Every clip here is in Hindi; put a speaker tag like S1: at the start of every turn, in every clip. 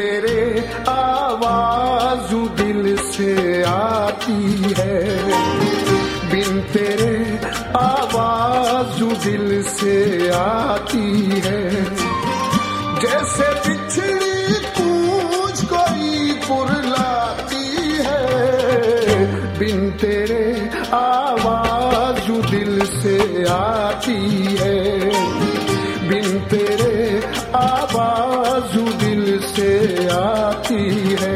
S1: तेरे आवाज़ दिल से आती है, बिन तेरे आवाज़ दिल से आती है। जैसे बिछड़ी कूंज कोई पुरलाती है, बिन तेरे आवाज़ दिल से आती है, बिन तेरे आवाज़ दिल से आती है।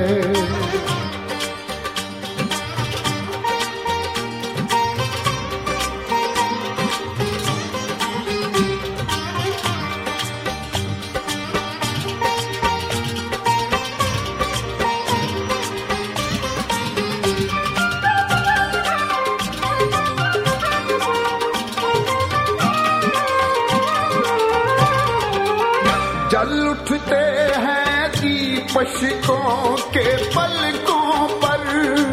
S1: जल उठते हैं दीपशिकों के पलकों पर,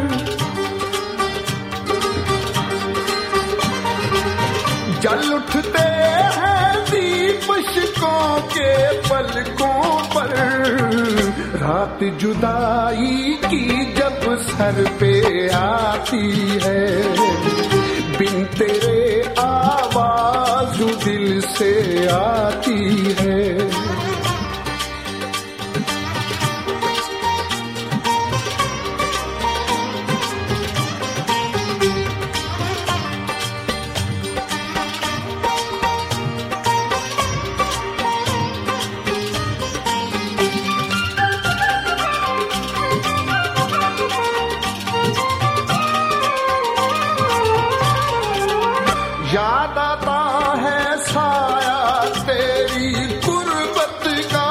S1: जल उठते हैं दीपशिकों के पलकों पर। रात जुदाई की जब सर पे आती है, बिन तेरे आवाज़ दिल से आती है। याद आता है साया तेरी गुर्बत का,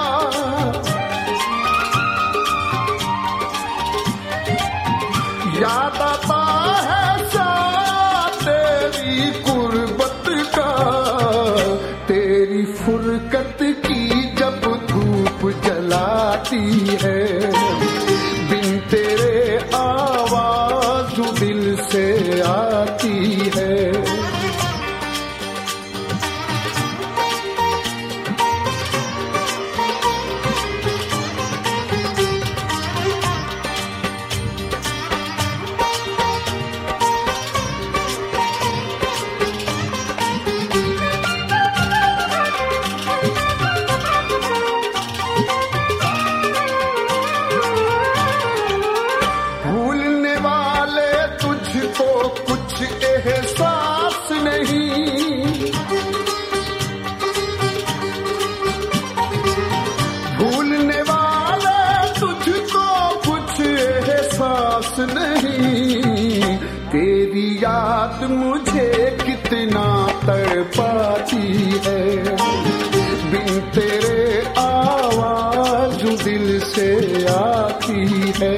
S1: याद आता है साया तेरी गुर्बत का। तेरी फुरकत की जब धूप जलाती है, बिन तेरे आवाज़ दिल से आती है। भूलने वाले तुझको कुछ एहसास नहीं, भूलने वाले तुझको कुछ एहसास नहीं। तेरी याद मुझे कितना तड़पाती है, बिन तेरे आवाज़ दिल से आती है।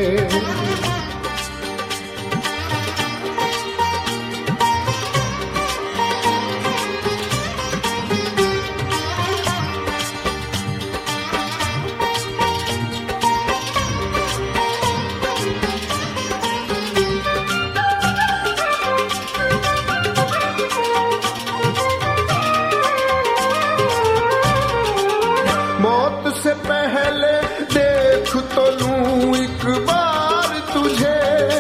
S1: मौत से पहले देख तो लूं एक बार तुझे,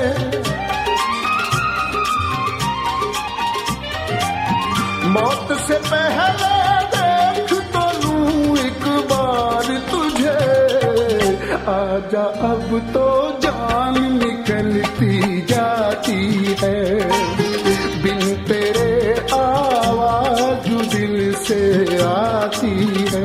S1: मौत से पहले देख तो लूं एक बार तुझे। आजा अब तो जान निकलती जाती है, बिन तेरे आवाज़ दिल से आती है।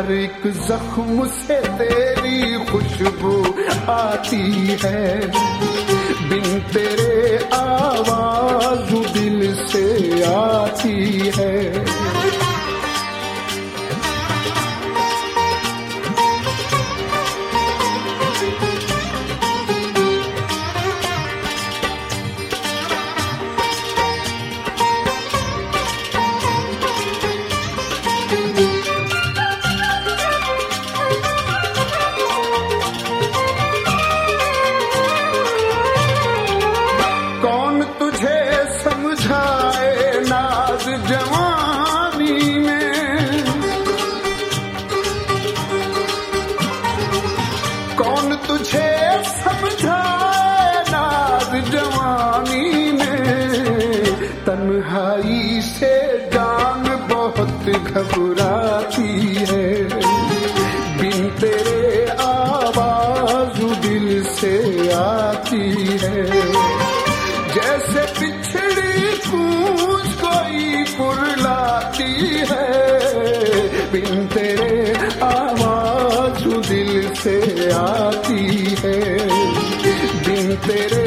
S1: हर एक जख्म से तेरी खुशबू आती है, बिन तेरे आवाज दिल से आती है। कौन तुझे समझाए नाज जवानी में, कौन तुझे समझाए नाज जवानी में। तन्हाई से जान बहुत घबराती है, बिन तेरे आवाज दिल से आती है। जैसे बिछड़ी कूंज कोई पुरलाती है, बिन तेरे आवाज दिल से आती है, बिन तेरे